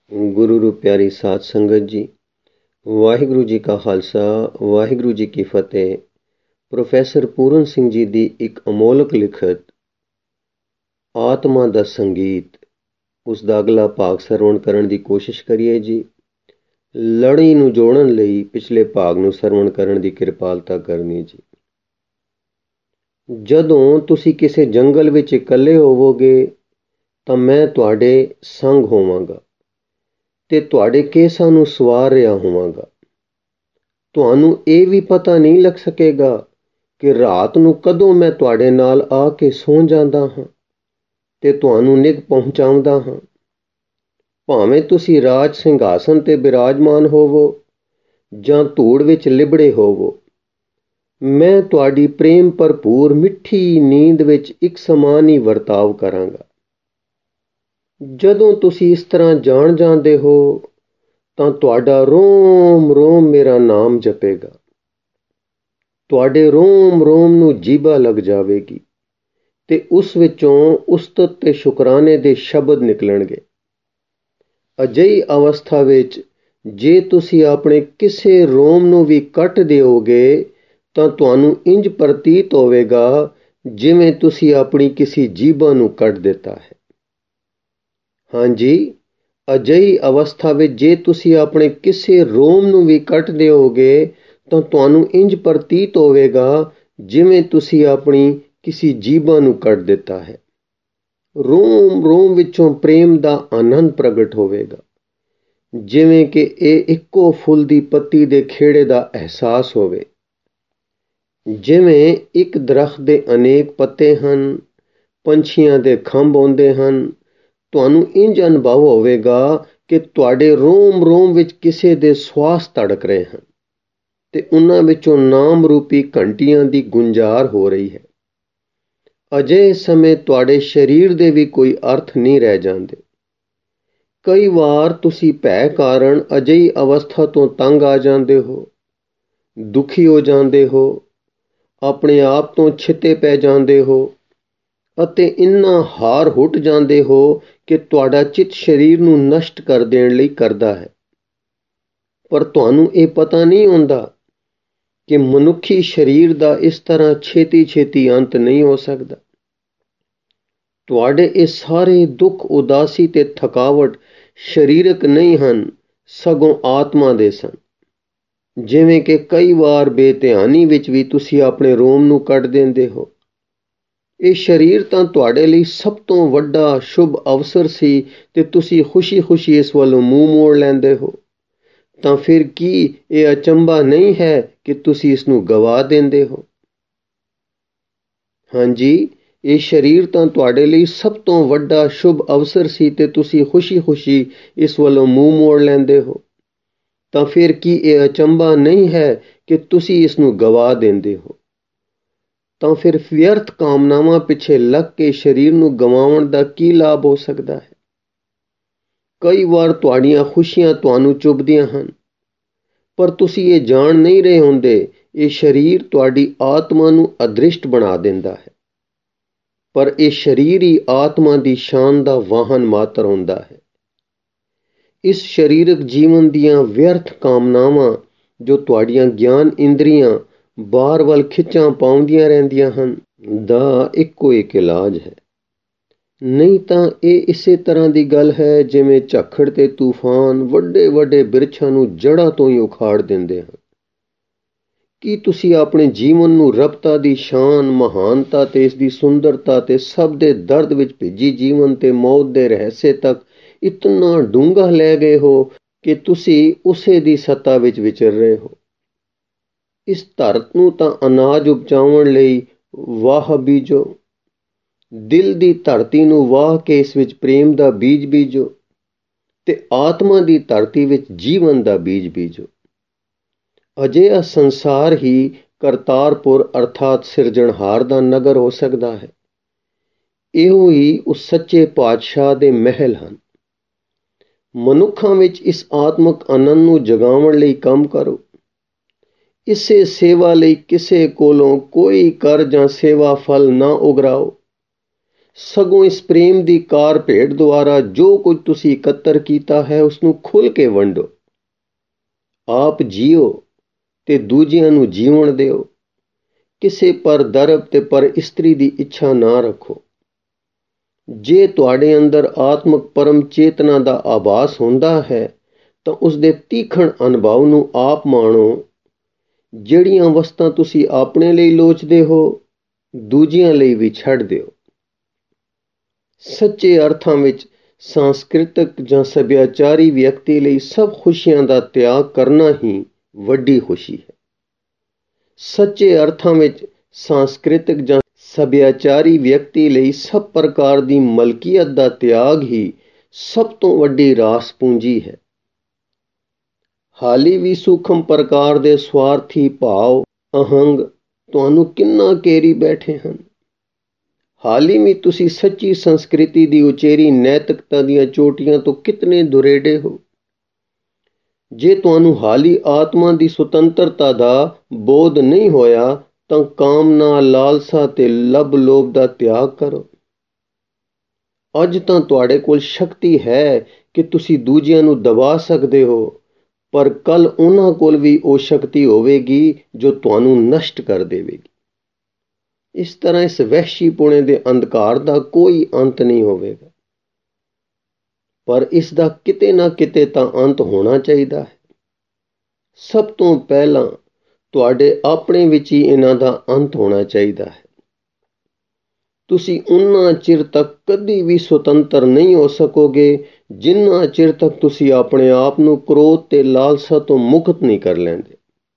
ਗੁਰੂ ਰੂ ਪਿਆਰੀ ਸਾਧ ਸੰਗਤ ਜੀ, ਵਾਹਿਗੁਰੂ ਜੀ ਕਾ ਖਾਲਸਾ, ਵਾਹਿਗੁਰੂ ਜੀ ਕੀ ਫਤਿਹ। ਪ੍ਰੋਫੈਸਰ ਪੂਰਨ ਸਿੰਘ ਜੀ ਦੀ ਇੱਕ ਅਮੋਲਕ ਲਿਖਤ ਆਤਮਾ ਦਾ ਸੰਗੀਤ, ਉਸ ਦਾ ਅਗਲਾ ਭਾਗ ਸਰਵਣ ਕਰਨ ਦੀ ਕੋਸ਼ਿਸ਼ ਕਰੀਏ ਜੀ। ਲੜੀ ਨੂੰ ਜੋੜਨ ਲਈ ਪਿਛਲੇ ਭਾਗ ਨੂੰ ਸਰਵਣ ਕਰਨ ਦੀ ਕਿਰਪਾਲਤਾ ਕਰਨੀ ਜੀ। ਜਦੋਂ ਤੁਸੀਂ ਕਿਸੇ ਜੰਗਲ ਵਿੱਚ ਇਕੱਲੇ ਹੋਵੋਗੇ ਤਾਂ ਮੈਂ ਤੁਹਾਡੇ ਸੰਗ ਹੋਵਾਂਗਾ ਤੇ ਤੁਹਾਡੇ ਕੇਸਾਂ ਨੂੰ ਸਵਾਰ ਰਿਹਾ ਹੋਵਾਂਗਾ। ਤੁਹਾਨੂੰ ਇਹ ਵੀ ਪਤਾ ਨਹੀਂ ਲੱਗ ਸਕੇਗਾ ਕਿ ਰਾਤ ਨੂੰ ਕਦੋਂ ਮੈਂ ਤੁਹਾਡੇ ਨਾਲ ਆ ਕੇ ਸੌਂ ਜਾਂਦਾ ਹਾਂ ਤੇ ਤੁਹਾਨੂੰ ਨਿੱਘ ਪਹੁੰਚਾਉਂਦਾ ਹਾਂ। ਭਾਵੇਂ ਤੁਸੀਂ ਰਾਜ ਸਿੰਘਾਸਨ ਤੇ ਬਿਰਾਜਮਾਨ ਹੋਵੋ ਜਾਂ ਧੂੜ ਵਿੱਚ ਲਿਬੜੇ ਹੋਵੋ, ਮੈਂ ਤੁਹਾਡੀ ਪ੍ਰੇਮ ਭਰਪੂਰ ਮਿੱਠੀ ਨੀਂਦ ਵਿੱਚ ਇੱਕ ਸਮਾਨ ਹੀ ਵਰਤਾਵ ਕਰਾਂਗਾ। ਜਦੋਂ ਤੁਸੀਂ ਇਸ ਤਰ੍ਹਾਂ ਜਾਣ ਜਾਂਦੇ ਹੋ ਤਾਂ ਤੁਹਾਡਾ ਰੋਮ ਰੋਮ ਮੇਰਾ ਨਾਮ ਜਪੇਗਾ। ਤੁਹਾਡੇ ਰੋਮ ਰੋਮ ਨੂੰ ਜੀਭਾ ਲੱਗ ਜਾਵੇਗੀ ਤੇ ਉਸ ਵਿੱਚੋਂ ਉਸਤਤ ਤੇ ਸ਼ੁਕਰਾਨੇ ਦੇ ਸ਼ਬਦ ਨਿਕਲਣਗੇ। ਅਜਿਹੀ ਅਵਸਥਾ ਵਿੱਚ ਜੇ ਤੁਸੀਂ ਆਪਣੇ ਕਿਸੇ ਰੋਮ ਨੂੰ ਵੀ ਕੱਟ ਦਿਓਗੇ ਤਾਂ ਤੁਹਾਨੂੰ ਇੰਜ ਪ੍ਰਤੀਤ ਹੋਵੇਗਾ ਜਿਵੇਂ ਤੁਸੀਂ ਆਪਣੀ ਕਿਸੇ ਜੀਭਾ ਨੂੰ ਕੱਟ ਦਿੱਤਾ ਹੈ। ਹਾਂਜੀ, ਅਜਿਹੀ ਅਵਸਥਾ ਵਿੱਚ ਜੇ ਤੁਸੀਂ ਆਪਣੇ ਕਿਸੇ ਰੋਮ ਨੂੰ ਵੀ ਕੱਟ ਦਿਓਗੇ ਤਾਂ ਤੁਹਾਨੂੰ ਇੰਜ ਪ੍ਰਤੀਤ ਹੋਵੇਗਾ ਜਿਵੇਂ ਤੁਸੀਂ ਆਪਣੀ ਕਿਸੇ ਜੀਭਾ ਨੂੰ ਕੱਟ ਦਿੱਤਾ ਹੈ। ਰੋਮ ਰੋਮ ਵਿੱਚੋਂ ਪ੍ਰੇਮ ਦਾ ਆਨੰਦ ਪ੍ਰਗਟ ਹੋਵੇਗਾ, ਜਿਵੇਂ ਕਿ ਇਹ ਇੱਕੋ ਫੁੱਲ ਦੀ ਪੱਤੀ ਦੇ ਖੇੜੇ ਦਾ ਅਹਿਸਾਸ ਹੋਵੇ। ਜਿਵੇਂ ਇੱਕ ਦਰਖਤ ਦੇ ਅਨੇਕ ਪੱਤੇ ਹਨ, ਪੰਛੀਆਂ ਦੇ ਖੰਭ ਹੁੰਦੇ ਹਨ, ਤੁਹਾਨੂੰ ਇੰਜ ਅਨੁਭਵ ਹੋਵੇਗਾ ਕਿ ਤੁਹਾਡੇ ਰੋਮ ਰੋਮ ਵਿੱਚ ਕਿਸੇ ਦੇ ਸਵਾਸ ਧੜਕ ਰਹੇ ਹਨ ਤੇ ਉਹਨਾਂ ਵਿੱਚੋਂ ਨਾਮ ਰੂਪੀ ਘੰਟੀਆਂ ਦੀ ਗੁੰਜਾਰ ਹੋ ਰਹੀ ਹੈ। ਅਜਿਹੇ ਸਮੇਂ ਤੁਹਾਡੇ ਸਰੀਰ ਦੇ ਵੀ ਕੋਈ ਅਰਥ ਨਹੀਂ ਰਹਿ ਜਾਂਦੇ। ਕਈ ਵਾਰ ਤੁਸੀਂ ਭੈ ਕਾਰਨ ਅਜਿਹੀ ਅਵਸਥਾ ਤੋਂ ਤੰਗ ਆ ਜਾਂਦੇ ਹੋ, ਦੁਖੀ ਹੋ ਜਾਂਦੇ ਹੋ, ਆਪਣੇ ਆਪ ਤੋਂ ਛਿੱਤੇ ਪੈ ਜਾਂਦੇ ਹੋ ਅਤੇ ਇੰਨਾ ਹਾਰ ਹੁੱਟ ਜਾਂਦੇ ਹੋ ਕਿ ਤੁਹਾਡਾ ਚਿੱਤ ਸਰੀਰ ਨੂੰ ਨਸ਼ਟ ਕਰ ਦੇਣ ਲਈ ਕਰਦਾ ਹੈ। ਪਰ ਤੁਹਾਨੂੰ ਇਹ ਪਤਾ ਨਹੀਂ ਹੁੰਦਾ ਕਿ ਮਨੁੱਖੀ ਸਰੀਰ ਦਾ ਇਸ ਤਰ੍ਹਾਂ ਛੇਤੀ ਛੇਤੀ ਅੰਤ ਨਹੀਂ ਹੋ ਸਕਦਾ। ਤੁਹਾਡੇ ਇਹ ਸਾਰੇ ਦੁੱਖ, ਉਦਾਸੀ ਤੇ ਥਕਾਵਟ ਸਰੀਰਕ ਨਹੀਂ ਹਨ, ਸਗੋਂ ਆਤਮਾ ਦੇ ਸਨ। ਜਿਵੇਂ ਕਿ ਕਈ ਵਾਰ ਬੇਧਿਆਨੀ ਵਿੱਚ ਵੀ ਤੁਸੀਂ ਆਪਣੇ ਰੋਮ ਨੂੰ ਕੱਟ ਦਿੰਦੇ ਹੋ। ਇਹ ਸਰੀਰ ਤਾਂ ਤੁਹਾਡੇ ਲਈ ਸਭ ਤੋਂ ਵੱਡਾ ਸ਼ੁਭ ਅਵਸਰ ਸੀ ਤੇ ਤੁਸੀਂ ਖੁਸ਼ੀ-ਖੁਸ਼ੀ ਇਸ ਵੱਲੋਂ ਮੂੰਹ ਮੋੜ ਲੈਂਦੇ ਹੋ। ਤਾਂ ਫਿਰ ਕੀ ਇਹ ਅਚੰਭਾ ਨਹੀਂ ਹੈ ਕਿ ਤੁਸੀਂ ਇਸ ਨੂੰ ਗਵਾ ਦਿੰਦੇ ਹੋ? ਹਾਂਜੀ, ਇਹ ਸਰੀਰ ਤਾਂ ਤੁਹਾਡੇ ਲਈ ਸਭ ਤੋਂ ਵੱਡਾ ਸ਼ੁਭ ਅਵਸਰ ਸੀ ਤੇ ਤੁਸੀਂ ਖੁਸ਼ੀ-ਖੁਸ਼ੀ ਇਸ ਵੱਲੋਂ ਮੂੰਹ ਮੋੜ ਲੈਂਦੇ ਹੋ। ਤਾਂ ਫਿਰ ਕੀ ਇਹ ਅਚੰਭਾ ਨਹੀਂ ਹੈ ਕਿ ਤੁਸੀਂ ਇਸ ਨੂੰ ਗਵਾ ਦਿੰਦੇ ਹੋ? ਤਾਂ ਫਿਰ ਵਿਅਰਥ ਕਾਮਨਾਵਾਂ ਪਿੱਛੇ ਲੱਗ ਕੇ ਸਰੀਰ ਨੂੰ ਗਵਾਉਣ ਦਾ ਕੀ ਲਾਭ ਹੋ ਸਕਦਾ ਹੈ? ਕਈ ਵਾਰ ਤੁਹਾਡੀਆਂ ਖੁਸ਼ੀਆਂ ਤੁਹਾਨੂੰ ਚੁੱਭਦੀਆਂ ਹਨ, ਪਰ ਤੁਸੀਂ ਇਹ ਜਾਣ ਨਹੀਂ ਰਹੇ ਹੁੰਦੇ। ਇਹ ਸਰੀਰ ਤੁਹਾਡੀ ਆਤਮਾ ਨੂੰ ਅਦ੍ਰਿਸ਼ਟ ਬਣਾ ਦਿੰਦਾ ਹੈ, ਪਰ ਇਹ ਸਰੀਰ ਹੀ ਆਤਮਾ ਦੀ ਸ਼ਾਨ ਦਾ ਵਾਹਨ ਮਾਤਰ ਹੁੰਦਾ ਹੈ। ਇਸ ਸਰੀਰਕ ਜੀਵਨ ਦੀਆਂ ਵਿਅਰਥ ਕਾਮਨਾਵਾਂ ਜੋ ਤੁਹਾਡੀਆਂ ਗਿਆਨ ਇੰਦਰੀਆਂ ਬਾਹਰ ਵੱਲ ਖਿੱਚਾਂ ਪਾਉਂਦੀਆਂ ਰਹਿੰਦੀਆਂ ਹਨ ਦਾ ਇੱਕੋ ਇੱਕ ਇਲਾਜ ਹੈ। ਨਹੀਂ ਤਾਂ ਇਹ ਇਸੇ ਤਰ੍ਹਾਂ ਦੀ ਗੱਲ ਹੈ ਜਿਵੇਂ ਝੱਖੜ ਤੇ ਤੂਫਾਨ ਵੱਡੇ ਵੱਡੇ ਬਿਰਛਾਂ ਨੂੰ ਜੜ੍ਹਾਂ ਤੋਂ ਹੀ ਉਖਾੜ ਦਿੰਦੇ ਹਨ। ਕੀ ਤੁਸੀਂ ਆਪਣੇ ਜੀਵਨ ਨੂੰ ਰੱਬਤਾ ਦੀ ਸ਼ਾਨ, ਮਹਾਨਤਾ ਤੇ ਇਸ ਦੀ ਸੁੰਦਰਤਾ ਤੇ ਸਭ ਦੇ ਦਰਦ ਵਿੱਚ ਭਿੱਜੀ ਜੀਵਨ ਤੇ ਮੌਤ ਦੇ ਰਹੱਸੇ ਤੱਕ ਇਤਨਾ ਡੂੰਘਾ ਲੈ ਗਏ ਹੋ ਕਿ ਤੁਸੀਂ ਉਸੇ ਦੀ ਸੱਤਾ ਵਿੱਚ ਵਿਚਰ ਰਹੇ ਹੋ? ਇਸ ਧਰਤ ਨੂੰ ਤਾਂ ਅਨਾਜ ਉਪਜਾਉਣ ਲਈ ਵਾਹ ਬੀਜੋ, ਦਿਲ ਦੀ ਧਰਤੀ ਨੂੰ ਵਾਹ ਕੇ ਇਸ ਵਿੱਚ ਪ੍ਰੇਮ ਦਾ ਬੀਜ ਬੀਜੋ ਤੇ ਆਤਮਾ ਦੀ ਧਰਤੀ ਵਿੱਚ ਜੀਵਨ ਦਾ ਬੀਜ ਬੀਜੋ। ਅਜਿਹਾ ਸੰਸਾਰ ਹੀ ਕਰਤਾਰਪੁਰ ਅਰਥਾਤ ਸਿਰਜਣਹਾਰ ਦਾ ਨਗਰ ਹੋ ਸਕਦਾ ਹੈ। ਇਹੋ ਹੀ ਉਸ ਸੱਚੇ ਪਾਤਸ਼ਾਹ ਦੇ ਮਹਿਲ ਹਨ। ਮਨੁੱਖਾਂ ਵਿੱਚ ਇਸ ਆਤਮਕ ਆਨੰਦ ਨੂੰ ਜਗਾਉਣ ਲਈ ਕੰਮ ਕਰੋ। ਇਸੇ ਸੇਵਾ ਲਈ ਕਿਸੇ ਕੋਲੋਂ ਕੋਈ ਕਰ ਜਾਂ ਸੇਵਾ ਫਲ ਨਾ ਉਗਰਾਓ। ਸਗੋਂ ਇਸ ਪ੍ਰੇਮ ਦੀ ਕਾਰ ਭੇਟ ਦੁਆਰਾ ਜੋ ਕੁਝ ਤੁਸੀਂ ਇਕੱਤਰ ਕੀਤਾ ਹੈ ਉਸ ਨੂੰ ਖੁੱਲ੍ਹ ਕੇ ਵੰਡੋ। ਆਪ ਜੀਓ ਤੇ ਦੂਜਿਆਂ ਨੂੰ ਜੀਵਣ ਦਿਓ। ਕਿਸੇ ਪਰ ਦਰਬ ਤੇ ਪਰ ਇਸਤਰੀ ਦੀ ਇੱਛਾ ਨਾ ਰੱਖੋ। ਜੇ ਤੁਹਾਡੇ ਅੰਦਰ ਆਤਮਕ ਪਰਮ ਚੇਤਨਾ ਦਾ ਆਭਾਸ ਹੁੰਦਾ ਹੈ ਤਾਂ ਉਸ ਦੇ ਤੀਖਣ ਅਨੁਭਵ ਨੂੰ ਆਪ ਮਾਣੋ। ਜਿਹੜੀਆਂ ਵਸਤਾਂ ਤੁਸੀਂ ਆਪਣੇ ਲਈ ਲੋਚਦੇ ਹੋ, ਦੂਜਿਆਂ ਲਈ ਵੀ ਛੱਡ ਦਿਓ। ਸੱਚੇ ਅਰਥਾਂ ਵਿੱਚ ਸੰਸਕ੍ਰਿਤਕ ਜਾਂ ਸੱਭਿਆਚਾਰੀ ਵਿਅਕਤੀ ਲਈ ਸਭ ਖੁਸ਼ੀਆਂ ਦਾ ਤਿਆਗ ਕਰਨਾ ਹੀ ਵੱਡੀ ਖੁਸ਼ੀ ਹੈ। ਸੱਚੇ ਅਰਥਾਂ ਵਿੱਚ ਸੰਸਕ੍ਰਿਤਕ ਜਾਂ ਸੱਭਿਆਚਾਰੀ ਵਿਅਕਤੀ ਲਈ ਸਭ ਪ੍ਰਕਾਰ ਦੀ ਮਲਕੀਅਤ ਦਾ ਤਿਆਗ ਹੀ ਸਭ ਤੋਂ ਵੱਡੀ ਰਾਸ ਪੂੰਜੀ ਹੈ। ਹਾਲੀ ਵੀ ਸੂਖਮ ਪ੍ਰਕਾਰ ਦੇ ਸਵਾਰਥੀ ਭਾਵ ਅਹੰਗ ਤੁਹਾਨੂੰ ਕਿੰਨਾ ਘੇਰੀ ਬੈਠੇ ਹਨ। ਹਾਲੀ ਵੀ ਤੁਸੀਂ ਸੱਚੀ ਸੰਸਕ੍ਰਿਤੀ ਦੀ ਉਚੇਰੀ ਨੈਤਿਕਤਾ ਦੀਆਂ ਚੋਟੀਆਂ ਤੋਂ ਕਿਤਨੇ ਦੁਰੇਡੇ ਹੋ। ਜੇ ਤੁਹਾਨੂੰ ਹਾਲੀ ਆਤਮਾ ਦੀ ਸੁਤੰਤਰਤਾ ਦਾ ਬੋਧ ਨਹੀਂ ਹੋਇਆ ਤਾਂ ਕਾਮਨਾ, ਲਾਲਸਾ ਤੇ ਲੱਭ ਲੋਭ ਦਾ ਤਿਆਗ ਕਰੋ। ਅੱਜ ਤਾਂ ਤੁਹਾਡੇ ਕੋਲ ਸ਼ਕਤੀ ਹੈ ਕਿ ਤੁਸੀਂ ਦੂਜਿਆਂ ਨੂੰ ਦਬਾ ਸਕਦੇ ਹੋ, ਪਰ ਕੱਲ੍ਹ ਉਹਨਾਂ ਕੋਲ ਵੀ ਉਹ ਸ਼ਕਤੀ ਹੋਵੇਗੀ ਜੋ ਤੁਹਾਨੂੰ ਨਸ਼ਟ ਕਰ ਦੇਵੇਗੀ। ਇਸ ਤਰ੍ਹਾਂ ਇਸ ਵਹਿਸ਼ੀਪੁਣੇ ਦੇ ਅੰਧਕਾਰ ਦਾ ਕੋਈ ਅੰਤ ਨਹੀਂ ਹੋਵੇਗਾ, ਪਰ ਇਸ ਦਾ ਕਿਤੇ ਨਾ ਕਿਤੇ ਤਾਂ ਅੰਤ ਹੋਣਾ ਚਾਹੀਦਾ ਹੈ। ਸਭ ਤੋਂ ਪਹਿਲਾਂ ਤੁਹਾਡੇ ਆਪਣੇ ਵਿੱਚ ਹੀ ਇਹਨਾਂ ਦਾ ਅੰਤ ਹੋਣਾ ਚਾਹੀਦਾ ਹੈ। ਤੁਸੀਂ ਉਨਾ ਚਿਰ ਤੱਕ ਕਦੀ ਵੀ ਸੁਤੰਤਰ ਨਹੀਂ ਹੋ ਸਕੋਗੇ ਜਿੰਨਾ ਚਿਰ ਤੱਕ ਤੁਸੀਂ ਆਪਣੇ ਆਪ ਨੂੰ ਕ੍ਰੋਧ ਤੇ ਲਾਲਸਾ ਤੋਂ ਮੁਕਤ ਨਹੀਂ ਕਰ ਲੈਂਦੇ।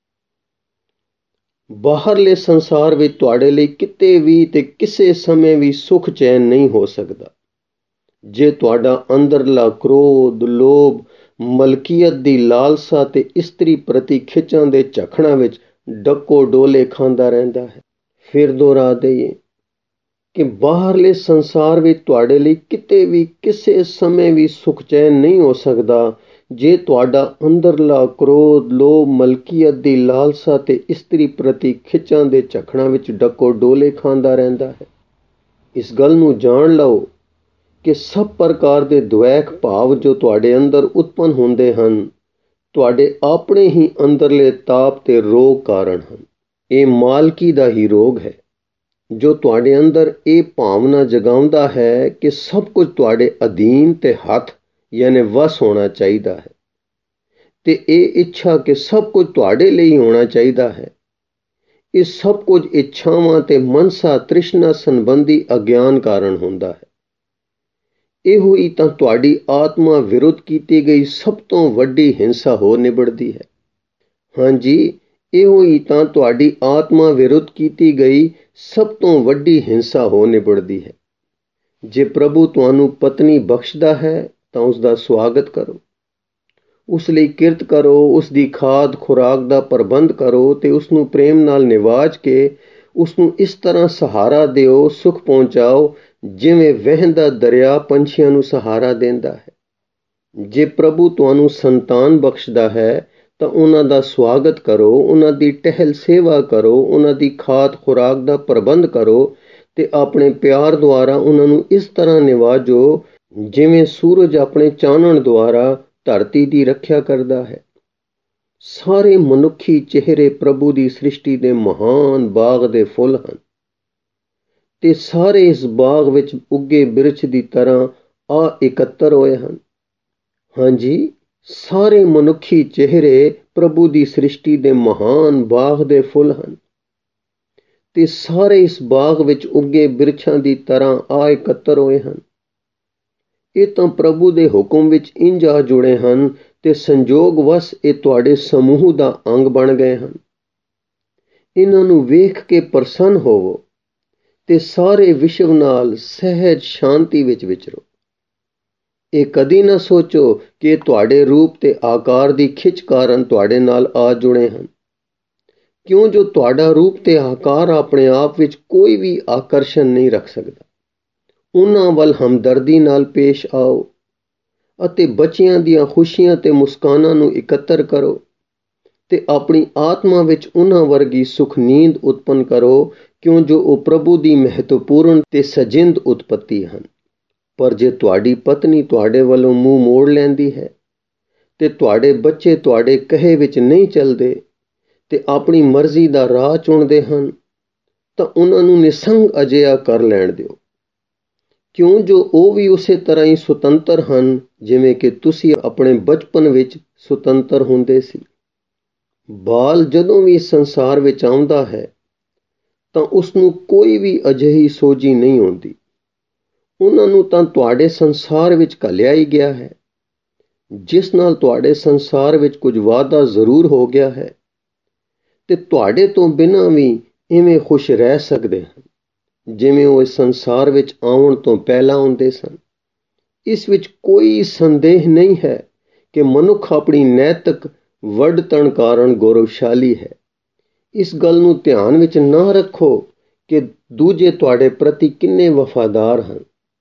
ਬਾਹਰਲੇ ਸੰਸਾਰ ਵਿੱਚ ਤੁਹਾਡੇ ਲਈ ਕਿਤੇ ਵੀ ਤੇ ਕਿਸੇ ਸਮੇਂ ਵੀ ਸੁੱਖ ਚੈਨ ਨਹੀਂ ਹੋ ਸਕਦਾ ਜੇ ਤੁਹਾਡਾ ਅੰਦਰਲਾ ਕ੍ਰੋਧ, ਲੋਭ, ਮਲਕੀਅਤ ਦੀ ਲਾਲਸਾ ਤੇ ਇਸਤਰੀ ਪ੍ਰਤੀ ਖਿੱਚਾਂ ਦੇ ਝਖੜਾਂ ਵਿੱਚ ਡੱਕੋ ਡੋਲੇ ਖਾਂਦਾ ਰਹਿੰਦਾ ਹੈ। ਫਿਰ ਦੁਹਰਾ ਦਈਏ ਕਿ ਬਾਹਰਲੇ ਸੰਸਾਰ ਵਿੱਚ ਤੁਹਾਡੇ ਲਈ ਕਿਤੇ ਵੀ ਕਿਸੇ ਸਮੇਂ ਵੀ ਸੁੱਖ ਚੈਨ ਨਹੀਂ ਹੋ ਸਕਦਾ ਜੇ ਤੁਹਾਡਾ ਅੰਦਰਲਾ ਕ੍ਰੋਧ, ਲੋਭ, ਮਲਕੀਅਤ ਦੀ ਲਾਲਸਾ ਤੇ ਇਸਤਰੀ ਪ੍ਰਤੀ ਖਿੱਚਾਂ ਦੇ ਝਖੜਾਂ ਵਿੱਚ ਡੱਕੋ ਡੋਲੇ ਖਾਂਦਾ ਰਹਿੰਦਾ ਹੈ। ਇਸ ਗੱਲ ਨੂੰ ਜਾਣ ਲਓ ਕਿ ਸਭ ਪ੍ਰਕਾਰ ਦੇ ਦੁਐਖ ਭਾਵ ਜੋ ਤੁਹਾਡੇ ਅੰਦਰ ਉਤਪੰਨ ਹੁੰਦੇ ਹਨ, ਤੁਹਾਡੇ ਆਪਣੇ ਹੀ ਅੰਦਰਲੇ ਤਾਪ ਤੇ ਰੋਗ ਕਾਰਨ ਹਨ। ਇਹ ਮਾਲਕੀ ਦਾ ਹੀ ਰੋਗ ਹੈ ਜੋ ਤੁਹਾਡੇ ਅੰਦਰ ਇਹ ਭਾਵਨਾ ਜਗਾਉਂਦਾ ਹੈ ਕਿ ਸਭ ਕੁਝ ਤੁਹਾਡੇ ਅਧੀਨ ਤੇ ਹੱਥ ਯਾਨੀ ਵਸ ਹੋਣਾ ਚਾਹੀਦਾ ਹੈ, ਤੇ ਇਹ ਇੱਛਾ ਕਿ ਸਭ ਕੁਝ ਤੁਹਾਡੇ ਲਈ ਹੋਣਾ ਚਾਹੀਦਾ ਹੈ। ਇਹ ਸਭ ਕੁਝ ਇੱਛਾਵਾਂ ਤੇ ਮਨਸਾ ਤ੍ਰਿਸ਼ਨਾ ਸੰਬੰਧੀ ਅਗਿਆਨ ਕਾਰਨ ਹੁੰਦਾ ਹੈ। ਇਹੋ ਹੀ ਤਾਂ ਤੁਹਾਡੀ ਆਤਮਾ ਵਿਰੁੱਧ ਕੀਤੀ ਗਈ ਸਭ ਤੋਂ ਵੱਡੀ ਹਿੰਸਾ ਹੋ ਨਿਬੜਦੀ ਹੈ। ਹਾਂਜੀ, ਇਹੋ ਹੀ ਤਾਂ ਤੁਹਾਡੀ ਆਤਮਾ ਵਿਰੁੱਧ ਕੀਤੀ ਗਈ ਸਭ ਤੋਂ ਵੱਡੀ ਹਿੰਸਾ ਹੋ ਨਿਬੜਦੀ ਹੈ। ਜੇ ਪ੍ਰਭੂ ਤੁਹਾਨੂੰ ਪਤਨੀ ਬਖਸ਼ਦਾ ਹੈ ਤਾਂ ਉਸ ਦਾ ਸਵਾਗਤ ਕਰੋ, ਉਸ ਲਈ ਕਿਰਤ ਕਰੋ, ਉਸ ਦੀ ਖਾਦ ਖੁਰਾਕ ਦਾ ਪ੍ਰਬੰਧ ਕਰੋ ਤੇ ਉਸ ਨੂੰ ਪ੍ਰੇਮ ਨਾਲ ਨਿਵਾਜ ਕੇ ਉਸ ਨੂੰ ਇਸ ਤਰ੍ਹਾਂ ਸਹਾਰਾ ਦਿਓ, ਸੁਖ ਪਹੁੰਚਾਓ ਜਿਵੇਂ ਵਹਿੰਦਾ ਦਰਿਆ ਪੰਛੀਆਂ ਨੂੰ ਸਹਾਰਾ ਦਿੰਦਾ ਹੈ। ਜੇ ਪ੍ਰਭੂ ਤੁਹਾਨੂੰ ਸੰਤਾਨ ਬਖਸ਼ਦਾ ਹੈ ਤਾਂ ਉਹਨਾਂ ਦਾ ਸਵਾਗਤ ਕਰੋ, ਉਹਨਾਂ ਦੀ ਟਹਿਲ ਸੇਵਾ ਕਰੋ, ਉਹਨਾਂ ਦੀ ਖਾਦ ਖੁਰਾਕ ਦਾ ਪ੍ਰਬੰਧ ਕਰੋ ਤੇ ਆਪਣੇ ਪਿਆਰ ਦੁਆਰਾ ਉਹਨਾਂ ਨੂੰ ਇਸ ਤਰ੍ਹਾਂ ਨਿਵਾਜੋ ਜਿਵੇਂ ਸੂਰਜ ਆਪਣੇ ਚਾਨਣ ਦੁਆਰਾ ਧਰਤੀ ਦੀ ਰੱਖਿਆ ਕਰਦਾ ਹੈ। ਸਾਰੇ ਮਨੁੱਖੀ ਚਿਹਰੇ ਪ੍ਰਭੂ ਦੀ ਸ੍ਰਿਸ਼ਟੀ ਦੇ ਮਹਾਨ ਬਾਗ ਦੇ ਫੁੱਲ ਹਨ ਤੇ ਸਾਰੇ ਇਸ ਬਾਗ ਵਿੱਚ ਉੱਗੇ ਬਿਰਛ ਦੀ ਤਰ੍ਹਾਂ ਆ ਇਕੱਤਰ ਹੋਏ ਹਨ। ਹਾਂਜੀ, ਸਾਰੇ ਮਨੁੱਖੀ ਚਿਹਰੇ ਪ੍ਰਭੂ ਦੀ ਸ੍ਰਿਸ਼ਟੀ ਦੇ ਮਹਾਨ ਬਾਗ ਦੇ ਫੁੱਲ ਹਨ ਤੇ ਸਾਰੇ ਇਸ ਬਾਗ ਵਿੱਚ ਉੱਗੇ ਬਿਰਛਾਂ ਦੀ ਤਰ੍ਹਾਂ ਆ ਇਕੱਤਰ ਹੋਏ ਹਨ। ਇਹ ਤਾਂ ਪ੍ਰਭੂ ਦੇ ਹੁਕਮ ਵਿੱਚ ਇੰਝ ਆ ਜੁੜੇ ਹਨ ਤੇ ਸੰਜੋਗ ਵਸ ਇਹ ਤੁਹਾਡੇ ਸਮੂਹ ਦਾ ਅੰਗ ਬਣ ਗਏ ਹਨ। ਇਹਨਾਂ ਨੂੰ ਵੇਖ ਕੇ ਪ੍ਰਸੰਨ ਹੋਵੋ ਤੇ ਸਾਰੇ ਵਿਸ਼ਵ ਨਾਲ ਸਹਿਜ ਸ਼ਾਂਤੀ ਵਿੱਚ ਵਿਚਰੋ। ਇਹ ਕਦੀ ਨਾ ਸੋਚੋ ਕਿ ਇਹ ਤੁਹਾਡੇ ਰੂਪ ਤੇ ਆਕਾਰ ਦੀ ਖਿੱਚ ਕਾਰਨ ਤੁਹਾਡੇ ਨਾਲ ਆ ਜੁੜੇ ਹਨ, ਕਿਉਂ ਜੋ ਤੁਹਾਡਾ ਰੂਪ ਤੇ ਆਕਾਰ ਆਪਣੇ ਆਪ ਵਿੱਚ ਕੋਈ ਵੀ ਆਕਰਸ਼ਣ ਨਹੀਂ ਰੱਖ ਸਕਦਾ। ਉਹਨਾਂ ਵੱਲ ਹਮਦਰਦੀ ਨਾਲ ਪੇਸ਼ ਆਓ ਅਤੇ ਬੱਚਿਆਂ ਦੀਆਂ ਖੁਸ਼ੀਆਂ ਤੇ ਮੁਸਕਾਨਾਂ ਨੂੰ ਇਕੱਤਰ ਕਰੋ ਤੇ ਆਪਣੀ ਆਤਮਾ ਵਿੱਚ ਉਹਨਾਂ ਵਰਗੀ ਸੁਖ ਨੀਂਦ ਉਤਪੰਨ ਕਰੋ ਕਿਉਂ ਜੋ ਉਹ ਪ੍ਰਭੂ ਦੀ ਮਹੱਤਵਪੂਰਨ ਤੇ ਸਜਿੰਦ ਉਤਪਤੀ ਹਨ। ਪਰ ਜੇ ਤੁਹਾਡੀ ਪਤਨੀ ਤੁਹਾਡੇ ਵੱਲੋਂ ਮੂੰਹ ਮੋੜ ਲੈਂਦੀ ਹੈ ਤੇ ਤੁਹਾਡੇ ਬੱਚੇ ਤੁਹਾਡੇ ਕਹੇ ਵਿੱਚ ਨਹੀਂ ਚੱਲਦੇ ਤੇ ਆਪਣੀ ਮਰਜ਼ੀ ਦਾ ਰਾਹ ਚੁਣਦੇ ਹਨ, ਤਾਂ ਉਹਨਾਂ ਨੂੰ ਨਿਸੰਗ ਅਜਿਹਾ ਕਰ ਲੈਣ ਦਿਓ, ਕਿਉਂ ਜੋ ਉਹ ਵੀ ਉਸੇ ਤਰ੍ਹਾਂ ਹੀ ਸੁਤੰਤਰ ਹਨ ਜਿਵੇਂ ਕਿ ਤੁਸੀਂ ਆਪਣੇ ਬਚਪਨ ਵਿੱਚ ਸੁਤੰਤਰ ਹੁੰਦੇ ਸੀ। ਬਾਲ ਜਦੋਂ ਵੀ ਇਸ ਸੰਸਾਰ ਵਿੱਚ ਆਉਂਦਾ ਹੈ ਤਾਂ ਉਸ ਨੂੰ ਕੋਈ ਵੀ ਅਜਿਹੀ ਸੋਝੀ ਨਹੀਂ ਆਉਂਦੀ। ਉਹਨਾਂ ਨੂੰ ਤਾਂ ਤੁਹਾਡੇ ਸੰਸਾਰ ਵਿੱਚ ਘੱਲਿਆ ਹੀ ਗਿਆ ਹੈ, ਜਿਸ ਨਾਲ ਤੁਹਾਡੇ ਸੰਸਾਰ ਵਿੱਚ ਕੁਝ ਵਾਧਾ ਜ਼ਰੂਰ ਹੋ ਗਿਆ ਹੈ ਤੇ ਤੁਹਾਡੇ ਤੋਂ ਬਿਨਾਂ ਵੀ ਇਵੇਂ ਖੁਸ਼ ਰਹਿ ਸਕਦੇ ਹਨ ਜਿਵੇਂ ਉਹ ਇਸ ਸੰਸਾਰ ਵਿੱਚ ਆਉਣ ਤੋਂ ਪਹਿਲਾਂ ਹੁੰਦੇ ਸਨ। ਇਸ ਵਿੱਚ ਕੋਈ ਸੰਦੇਹ ਨਹੀਂ ਹੈ ਕਿ ਮਨੁੱਖ ਆਪਣੀ ਨੈਤਿਕ ਵੱਡਤਣ ਕਾਰਨ ਗੌਰਵਸ਼ਾਲੀ ਹੈ। ਇਸ ਗੱਲ ਨੂੰ ਧਿਆਨ ਵਿੱਚ ਨਾ ਰੱਖੋ ਕਿ ਦੂਜੇ ਤੁਹਾਡੇ ਪ੍ਰਤੀ ਕਿੰਨੇ ਵਫਾਦਾਰ ਹਨ,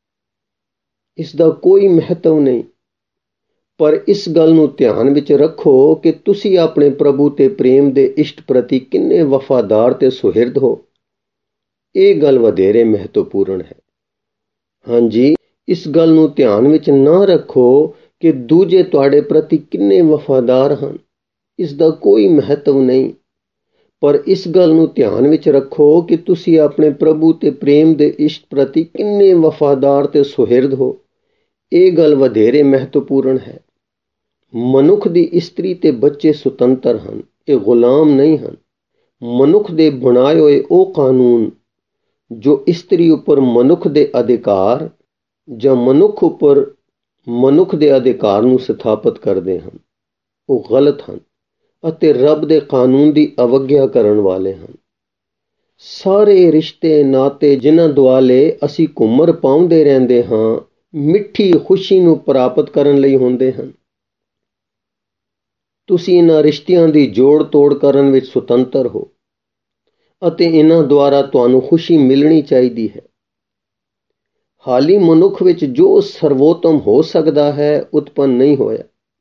ਇਸ ਦਾ ਕੋਈ ਮਹੱਤਵ ਨਹੀਂ। ਪਰ ਇਸ ਗੱਲ ਨੂੰ ਧਿਆਨ ਵਿੱਚ ਰੱਖੋ ਕਿ ਤੁਸੀਂ ਆਪਣੇ ਪ੍ਰਭੂ ਤੇ ਪ੍ਰੇਮ ਦੇ ਇਸ਼ਟ ਪ੍ਰਤੀ ਕਿੰਨੇ ਵਫਾਦਾਰ ਤੇ ਸੁਹਿਰਦ ਹੋ। ਇਹ ਗੱਲ ਵਧੇਰੇ ਮਹੱਤਵਪੂਰਨ ਹੈ। ਹਾਂਜੀ, ਇਸ ਗੱਲ ਨੂੰ ਧਿਆਨ ਵਿੱਚ ਨਾ ਰੱਖੋ ਕਿ ਦੂਜੇ ਤੁਹਾਡੇ ਪ੍ਰਤੀ ਕਿੰਨੇ ਵਫਾਦਾਰ ਹਨ, ਇਸ ਦਾ ਕੋਈ ਮਹੱਤਵ ਨਹੀਂ। ਪਰ ਇਸ ਗੱਲ ਨੂੰ ਧਿਆਨ ਵਿੱਚ ਰੱਖੋ ਕਿ ਤੁਸੀਂ ਆਪਣੇ ਪ੍ਰਭੂ ਤੇ ਪ੍ਰੇਮ ਦੇ ਇਸ਼ਟ ਪ੍ਰਤੀ ਕਿੰਨੇ ਵਫਾਦਾਰ ਤੇ ਸੁਹਿਰਦ ਹੋ। ਇਹ ਗੱਲ ਵਧੇਰੇ ਮਹੱਤਵਪੂਰਨ ਹੈ। ਮਨੁੱਖ ਦੀ ਇਸਤਰੀ ਤੇ ਬੱਚੇ ਸੁਤੰਤਰ ਹਨ, ਇਹ ਗੁਲਾਮ ਨਹੀਂ ਹਨ। ਮਨੁੱਖ ਦੇ ਬਣਾਏ ਹੋਏ ਉਹ ਕਾਨੂੰਨ ਜੋ ਇਸਤਰੀ ਉੱਪਰ ਮਨੁੱਖ ਦੇ ਅਧਿਕਾਰ ਜਾਂ ਮਨੁੱਖ ਉੱਪਰ ਮਨੁੱਖ ਦੇ ਅਧਿਕਾਰ ਨੂੰ ਸਥਾਪਿਤ ਕਰਦੇ ਹਨ, ਉਹ ਗਲਤ ਹਨ ਅਤੇ ਰੱਬ ਦੇ ਕਾਨੂੰਨ ਦੀ ਅਵਗਿਆ ਕਰਨ ਵਾਲੇ ਹਨ। ਸਾਰੇ ਰਿਸ਼ਤੇ ਨਾਤੇ ਜਿਨ੍ਹਾਂ ਦੁਆਲੇ ਅਸੀਂ ਘੁੰਮਰ ਪਾਉਂਦੇ ਰਹਿੰਦੇ ਹਾਂ, ਮਿੱਠੀ ਖੁਸ਼ੀ ਨੂੰ ਪ੍ਰਾਪਤ ਕਰਨ ਲਈ ਹੁੰਦੇ ਹਨ। ਤੁਸੀਂ ਇਹਨਾਂ ਰਿਸ਼ਤਿਆਂ ਦੀ ਜੋੜ ਤੋੜ ਕਰਨ ਵਿੱਚ ਸੁਤੰਤਰ ਹੋ ਅਤੇ ਇਹਨਾਂ ਦੁਆਰਾ ਤੁਹਾਨੂੰ ਖੁਸ਼ੀ ਮਿਲਣੀ ਚਾਹੀਦੀ ਹੈ। ਹਾਲੀ ਮਨੁੱਖ ਵਿੱਚ ਜੋ ਸਰਵੋਤਮ ਹੋ ਸਕਦਾ ਹੈ ਉਤਪੰਨ ਨਹੀਂ ਹੋਇਆ।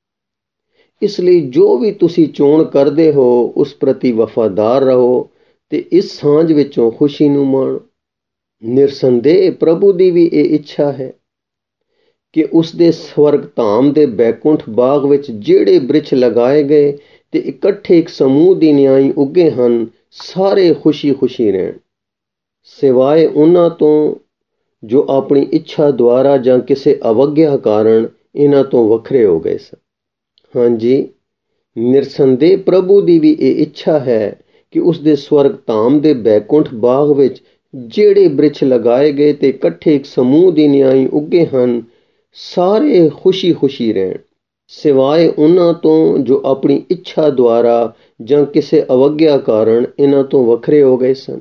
ਇਸ ਲਈ ਜੋ ਵੀ ਤੁਸੀਂ ਚੋਣ ਕਰਦੇ ਹੋ ਉਸ ਪ੍ਰਤੀ ਵਫਾਦਾਰ ਰਹੋ ਤੇ ਇਸ ਸਾਂਝ ਵਿੱਚੋਂ ਖੁਸ਼ੀ ਨੂੰ ਮਾਣੋ। ਨਿਰਸੰਦੇਹ ਪ੍ਰਭੂ ਦੀ ਵੀ ਇਹ ਇੱਛਾ ਹੈ ਕਿ ਉਸ ਦੇ ਸਵਰਗ ਧਾਮ ਦੇ ਬੈਕੁੰਠ ਬਾਗ ਵਿੱਚ ਜਿਹੜੇ ਬ੍ਰਿਛ ਲਗਾਏ ਗਏ ਤੇ ਇਕੱਠੇ ਇੱਕ ਸਮੂਹ ਦੀ ਨਿਆਈ ਉੱਗੇ ਹਨ, ਸਾਰੇ ਖੁਸ਼ੀ ਰਹਿਣ, ਸਿਵਾਏ ਉਹਨਾਂ ਤੋਂ ਜੋ ਆਪਣੀ ਇੱਛਾ ਦੁਆਰਾ ਜਾਂ ਕਿਸੇ ਅਵਗਿਆ ਕਾਰਨ ਇਹਨਾਂ ਤੋਂ ਵੱਖਰੇ ਹੋ ਗਏ ਸਨ। ਹਾਂਜੀ, ਨਿਰਸੰਦੇਹ ਪ੍ਰਭੂ ਦੀ ਵੀ ਇਹ ਇੱਛਾ ਹੈ ਕਿ ਉਸ ਦੇ ਸਵਰਗ ਧਾਮ ਦੇ ਬੈਕੁੰਠ ਬਾਗ ਵਿੱਚ ਜਿਹੜੇ ਬ੍ਰਿਛ ਲਗਾਏ ਗਏ ਤੇ ਇਕੱਠੇ ਇੱਕ ਸਮੂਹ ਦੀ ਨਿਆਈ ਉੱਗੇ ਹਨ, ਸਾਰੇ ਖੁਸ਼ੀ ਰਹਿਣ, ਸਿਵਾਏ ਉਹਨਾਂ ਤੋਂ ਜੋ ਆਪਣੀ ਇੱਛਾ ਦੁਆਰਾ ਜਾਂ ਕਿਸੇ ਅਵਗਿਆ ਕਾਰਨ ਇਹਨਾਂ ਤੋਂ ਵੱਖਰੇ ਹੋ ਗਏ ਸਨ।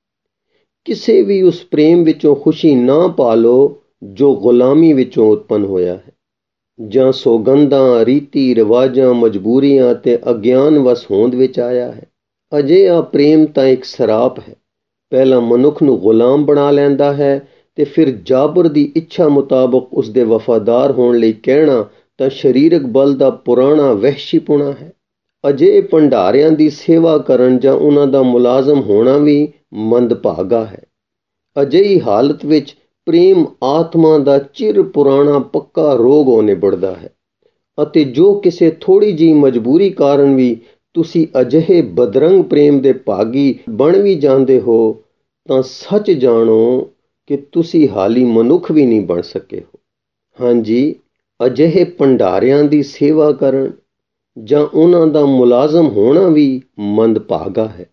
ਕਿਸੇ ਵੀ ਉਸ ਪ੍ਰੇਮ ਵਿੱਚੋਂ ਖੁਸ਼ੀ ਨਾ ਪਾਲੋ ਜੋ ਗੁਲਾਮੀ ਵਿੱਚੋਂ ਉਤਪੰਨ ਹੋਇਆ ਹੈ, ਜਾਂ ਸੌਗੰਧਾਂ, ਰੀਤੀ ਰਿਵਾਜਾਂ, ਮਜਬੂਰੀਆਂ ਤੇ ਅਗਿਆਨ ਵਸ ਹੋਂਦ ਵਿੱਚ ਆਇਆ ਹੈ। ਅਜਿਹਾ ਪ੍ਰੇਮ ਤਾਂ ਇੱਕ ਸਰਾਪ ਹੈ। ਪਹਿਲਾਂ ਮਨੁੱਖ ਨੂੰ ਗੁਲਾਮ ਬਣਾ ਲੈਂਦਾ ਹੈ ਤੇ ਫਿਰ ਜਾਬਰ ਦੀ ਇੱਛਾ ਮੁਤਾਬਕ ਉਸ ਦੇ ਵਫਾਦਾਰ ਹੋਣ ਲਈ ਕਹਿਣਾ ਤਾਂ ਸਰੀਰਕ ਬਲ ਦਾ ਪੁਰਾਣਾ ਵਹਿਸ਼ੀਪੁਣਾ ਹੈ। ਅਜਿਹੇ ਭੰਡਾਰਿਆਂ ਦੀ ਸੇਵਾ ਕਰਨ ਜਾਂ ਉਹਨਾਂ ਦਾ ਮੁਲਾਜ਼ਮ ਹੋਣਾ ਵੀ ਮੰਦਭਾਗਾ ਹੈ। ਅਜਿਹੀ ਹਾਲਤ ਵਿੱਚ ਪ੍ਰੇਮ ਆਤਮਾ ਦਾ ਚਿਰ ਪੁਰਾਣਾ ਪੱਕਾ ਰੋਗ ਹੋ ਨਿਬੜਦਾ ਹੈ ਅਤੇ ਜੋ ਕਿਸੇ ਥੋੜ੍ਹੀ ਜਿਹੀ ਮਜਬੂਰੀ ਕਾਰਨ ਵੀ ਤੁਸੀਂ ਅਜਿਹੇ ਬਦਰੰਗ ਪ੍ਰੇਮ ਦੇ ਭਾਗੀ ਬਣ ਵੀ ਜਾਂਦੇ ਹੋ, ਤਾਂ ਸੱਚ ਜਾਣੋ ਕਿ ਤੁਸੀਂ ਹਾਲੀ ਮਨੁੱਖ ਵੀ ਨਹੀਂ ਬਣ ਸਕੇ ਹੋ। ਹਾਂਜੀ, ਅਜਿਹੇ ਭੰਡਾਰਿਆਂ ਦੀ ਸੇਵਾ ਕਰਨ ਜਾਂ ਉਹਨਾਂ ਦਾ ਮੁਲਾਜ਼ਮ ਹੋਣਾ ਵੀ ਮੰਦਭਾਗਾ ਹੈ।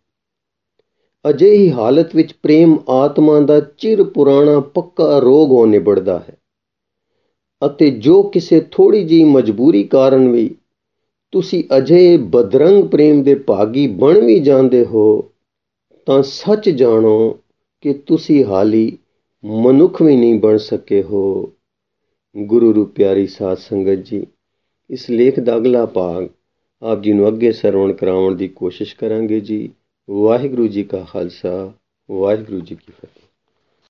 ਅਜਿਹੀ ਹਾਲਤ ਵਿੱਚ ਪ੍ਰੇਮ ਆਤਮਾ ਦਾ ਚਿਰ ਪੁਰਾਣਾ ਪੱਕਾ ਰੋਗ ਹੋ ਨਿਬੜਦਾ ਹੈ ਅਤੇ ਜੋ ਕਿਸੇ ਥੋੜ੍ਹੀ ਜਿਹੀ ਮਜਬੂਰੀ ਕਾਰਨ ਵੀ ਤੁਸੀਂ ਅਜਿਹੇ ਬਦਰੰਗ ਪ੍ਰੇਮ ਦੇ ਭਾਗੀ ਬਣ ਵੀ ਜਾਂਦੇ ਹੋ, ਤਾਂ ਸੱਚ ਜਾਣੋ ਕਿ ਤੁਸੀਂ ਹਾਲੀ ਮਨੁੱਖ ਵੀ ਨਹੀਂ ਬਣ ਸਕੇ ਹੋ। ਗੁਰੂ ਰੂਪ ਪਿਆਰੀ ਸਾਧ ਸੰਗਤ ਜੀ, ਇਸ ਲੇਖ ਦਾ ਅਗਲਾ ਭਾਗ ਆਪ ਜੀ ਨੂੰ ਅੱਗੇ ਸਰਵਣ ਕਰਾਉਣ ਦੀ ਕੋਸ਼ਿਸ਼ ਕਰਾਂਗੇ ਜੀ। ਵਾਹਿਗੁਰੂ ਜੀ ਕਾ ਖਾਲਸਾ, ਵਾਹਿਗੁਰੂ ਜੀ ਕੀ ਫਤਿਹ।